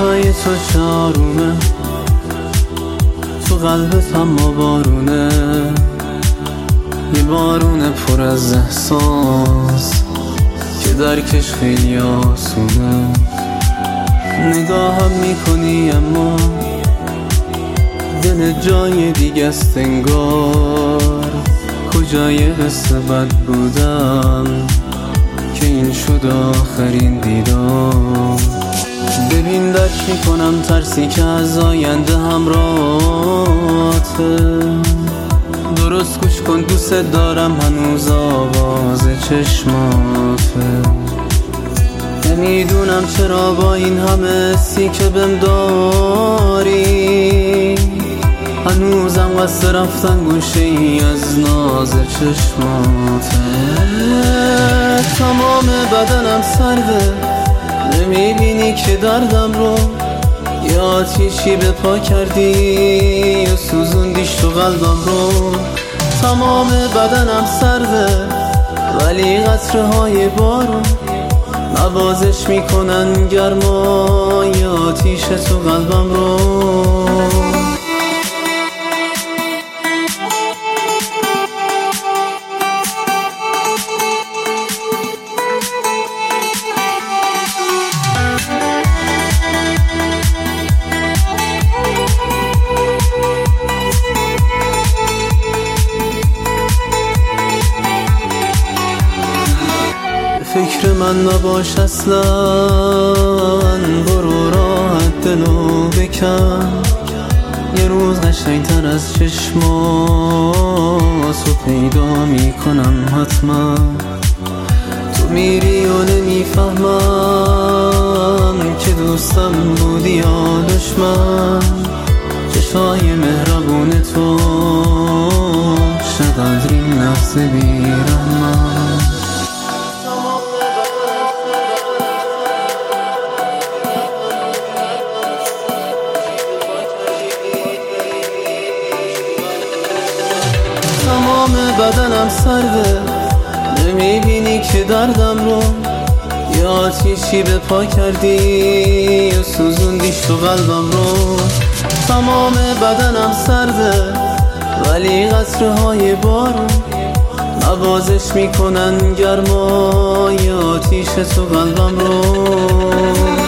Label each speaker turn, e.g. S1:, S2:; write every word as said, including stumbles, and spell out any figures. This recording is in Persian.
S1: چشای تو چارومه، تو قلبت اما بارونه، یه بارونه پر از احساس که درکش خیلی آسونه. نگاهم میکنی اما دل جای دیگه است انگار. کجای قصه بد بودم که این شد آخرین دیدار. ببین درک میکنم ترسی که از آینده همراهته. درست گوش کن دوست دارم هنوز آواز چشماته. نمیدونم چرا با این همه سی که بهم داری هنوزم قصد رفتن گوشه ای از ناز چشماته. تمام بدنم سرده، نمیبینی که دردم رو یه آتیشی به پا کردی یا سوزوندیش تو قلبم رو. تمام بدنم سرده ولی قطره های بارون نوازش میکنن گرمای آتیش تو قلبم رو. فکر من نباش اصلا، برو راحت دلو بکن. یه روز قشنگتر از چشماتو پیدا میکنم حتما. تو میری و نمیفهمم که دوستم بودی یا دشمن. چشای مهربون تو چقدر این لحظه بیرحمن. تمام بدنم سرده، نمیبینی که دردم رو یه آتیشی به پا کردی یا سوزوندیش تو قلبم رو. تمام بدنم سرده ولی قطره های بارون نوازش میکنن گرمای آتیش تو قلبم رو.